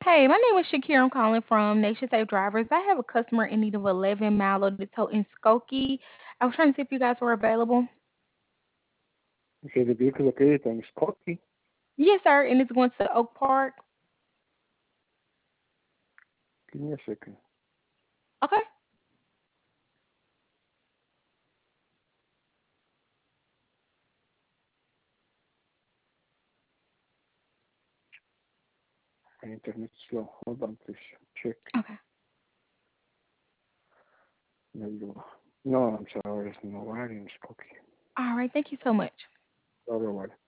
Hey, my name is Shakira. I'm calling from Nation Safe Drivers. I have a customer in need of 11 Malo to tow in Skokie. I was trying to see if you guys were available. Okay, the vehicle located on Skokie. Yes, sir. And it's going to Oak Park. Give me a second. Okay. My internet's slow. Hold on, please. Check. Okay. There you go. No, I'm sorry. There's no wire in Skokie. All right. Thank you so much. Otherwise.